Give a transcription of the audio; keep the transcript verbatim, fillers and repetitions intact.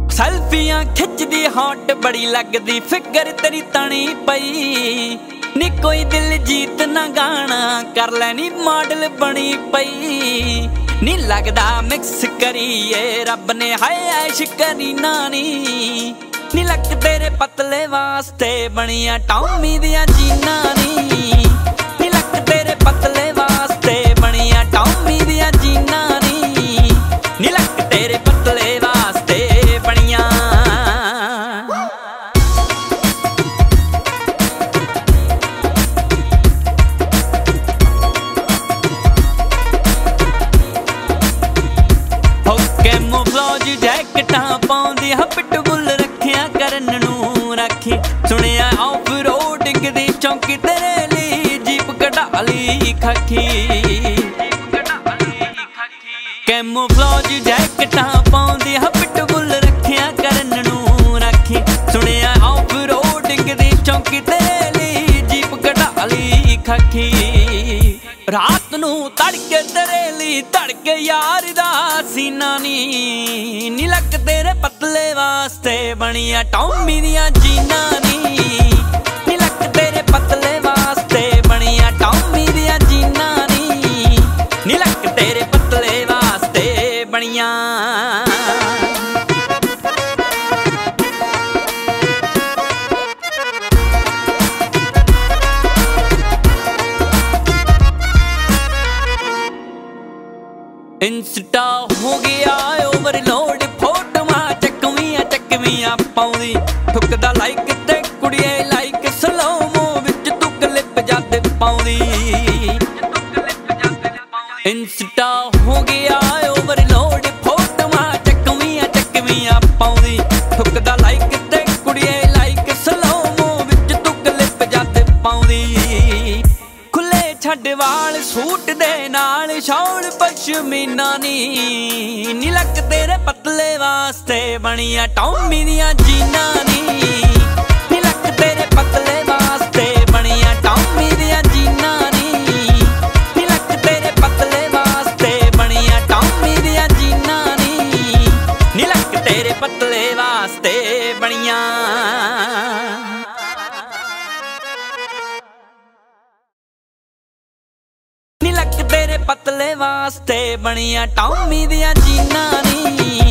ਸੈਲਫੀਆਂ ਖਿੱਚਦੀ ਹੌਟ ਬੜੀ ਲੱਗਦੀ ਫਿਕਰ ਤੇਰੀ ਤਣੀ ਪਈ ਨੀ ਕੋਈ ਦਿਲ ਜੀਤ ਨਾ ਗਾਣਾ ਕਰ ਲੈਣੀ ਮਾਡਲ ਬਣੀ ਪਈ ਨੀ ਲੱਗਦਾ ਮਿਕਸ ਕਰੀਏ ਰੱਬ ਨੇ ਹਾਏ ਐਸ਼ ਕਰੀ ਨਾਨੀ ਨੀ ਲੱਕ ਤੇਰੇ ਪਤਲੇ ਵਾਸਤੇ ਬਣੀਆਂ ਟੌਮੀ ਦੀਆਂ ਜੀਨਾਂ ਨੀ ਨੀ ਲੱਕ ਤੇਰੇ ਪਤਲੇ ਵਾਸਤੇ ਬਣੀਆਂ ਟੌਮੀ ਦੀਆਂ ਜੀਨਾਂ ਨੀ ਨੀ ਲੱਕ ਤੇਰੇ ਪਤਲੇ ਵਾਸਤੇ ਬਣੀਆਂ ਹੋ ਕੈਮੋਫਲਾਜ ਜੈਕਟਾਂ ਪਾਉਂਦੀ ਹ ਪਿਟਬੁੱਲ ਰੱਖਿਆ ਕਰਨ ਨੂੰ ਰਾਖੀ ਸੁਣਿਆ ਆਫ ਰੋਡਿੰਗ ਦੀ ਚੌਂਕੀ ਤੇਰੇ ਲਈ ਜੀਪ ਕਢਾ ਲਈ ਖਾਕੀ ਕੈਮੋਫਲਾਜ ਜੈਕਟਾਂ ਪਾਉਂਦੀ ਹ ਪਿਟਬੁੱਲ ਰੱਖਿਆ ਕਰਨ ਨੂੰ ਰਾਖੀ ਸੁਣਿਆ ਆਫ ਰੋਡਿੰਗ ਦੀ ਚੌਂਕੀ ਤੇਰੇ ਲਈ ਜੀਪ ਕਢਾ ਲਈ ਖਾਕੀ ਰਾਤ ਨੂੰ ਤੜਕੇ ਤੇਰੇ ਲਈ ਧੜਕੇ ਯਾਰ ਦਾ ਸੀਨਾ ਨੀ ਨੀ ਲੱਕ ਤੇਰੇ ਪਤਲੇ ਵਾਸਤੇ ਬਣੀਆਂ ਟੌਮੀ ਦੀਆਂ ਜੀਨਾਂ ਨੀ ਨੀ ਲੱਕ ਤੇਰੇ ਪਤਲੇ ਵਾਸਤੇ ਬਣੀਆਂ ਟੌਮੀ ਦੀਆਂ ਜੀਨਾਂ ਨੀ ਨੀ ਲੱਕ ਤੇਰੇ ਪਤਲੇ ਵਾਸਤੇ ਬਣੀਆਂ ਇੰਸਟਾ ਹੋ ਗਿਆ ਓਵਰਲੋਡ ਫੋਟੋਆਂ ਚੱਕਵੀਆਂ ਚੱਕਵੀਆਂ ਪਾਉਂਦੀ ਠੁਕਦਾ ਲਾਈਕ ਤੇ ਕੁੜੀਏ ਲਾਈਕ ਸਲੋਮੋ ਵਿੱਚ ਤੂੰ ਕਲਿੱਪ ਜਦ ਪਾਉਂਦੀ ਇੰਸਟਾ ਹੋ ਗਿਆ ਓਵਰਲੋਡ ਫੋਟੋਆਂ ਚੱਕਵੀਆਂ ਚੱਕਵੀਆਂ ਪਾਉਂਦੀ ਠੁਕਦਾ ਲਾਈਕ ਤੇ ਕੁੜੀਏ ਲਾਈਕ ਸਲੋਮੋ ਵਿੱਚ ਤੂੰ ਕਲਿੱਪ ਜਦ ਪਾਉਂਦੀ ਖੁੱਲੇ ਛੱਡ ਵਾਲ ਸੂਟ ਦੇ ਨਾਲ ਸ਼ੌਲ ਪਸ਼ਮੀਨਾ ਨੀ ਨੀ ਲੱਕ ਤੇਰੇ ਪਤਲੇ ਵਾਸਤੇ ਬਣੀਆਂ ਟੌਮੀ ਦੀਆਂ ਜੀਨਾਂ ਨੀ ਨੀ ਲੱਕ ਤੇਰੇ ਪਤਲੇ ਵਾਸਤੇ ਬਣੀਆਂ ਟੌਮੀ ਦੀਆਂ ਜੀਨਾਂ ਨੀ ਨੀ ਲੱਕ ਤੇਰੇ ਪਤਲੇ ਵਾਸਤੇ ਬਣੀਆਂ ਟੌਮੀ ਦੀਆਂ ਜੀਨਾਂ ਨੀ ਨੀ ਲੱਕ ਤੇਰੇ ਪਤਲੇ ਵਾਸਤੇ ਬਣੀਆਂ ਨੀ ਲੱਕ ਤੇਰੇ ਪਤਲੇ ਵਾਸਤੇ ਬਣੀਆਂ ਟੌਮੀ ਦੀਆਂ ਜੀਨਾਂ ਨੀ